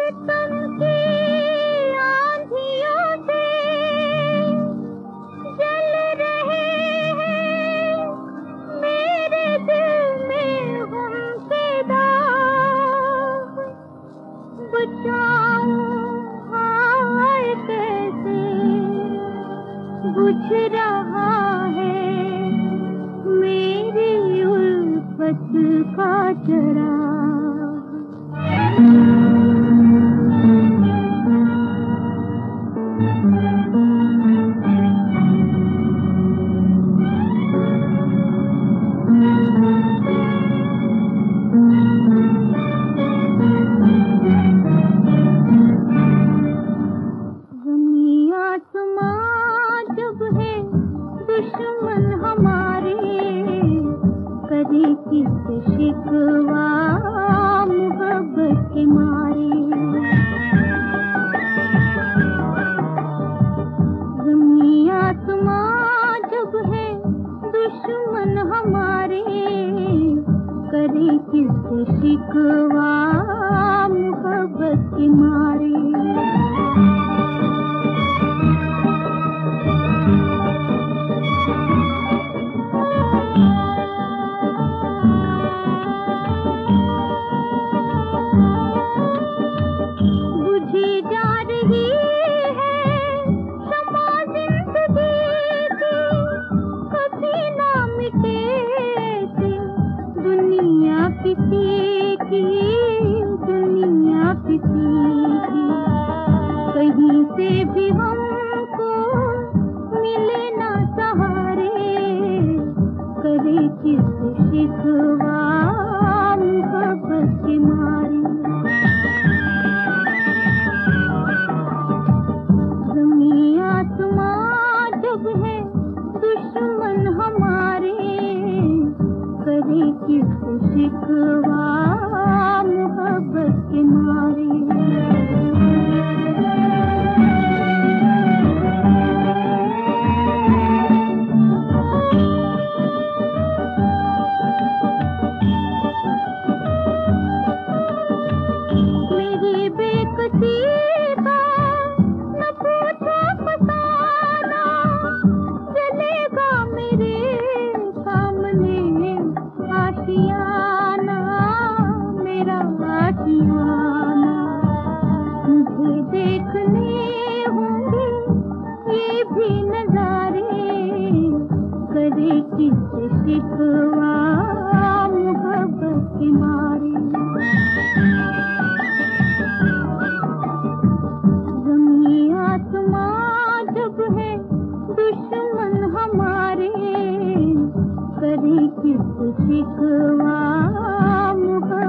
सितम की आंधियों से जल रहे हैं मेरे दिल में हमसे दाग। बुझाऊं हाय कैसे बुझ रहा है मेरी उल्फत का चराग। ज़मीं आसमां जब है दुश्मन हमारे, करे किससे शिकवा मोहब्बत के मारे। ज़मीं आसमां जब है दुश्मन हमारे, करे किससे शिकवा मोहब्बत के मारे। बुझी जा रही है शम्मा ज़िंदगी की, कभी ना मिटे ऐसे दुनिया किसी की, दुनिया किसी की। कहीं से भी हमको मिले ना सहारे, करे किससे शिकवा मोहब्बत के मारे। ज़मीं आसमां जब है दुश्मन हमारे, करे किससे शिकवा मोहब्बत के मारे। मेरी बेकसी का न पूछो फसाना, चलेगा मेरे सामने आशियाना, मेरा आशियाना। मुझे देखने होंगे ये भी नजारे, करे किससे शिकवा मोहब्बत के मारे। ज़मीं आसमां जब है दुश्मन हमारे, करे किससे शिकवा मोहब्बत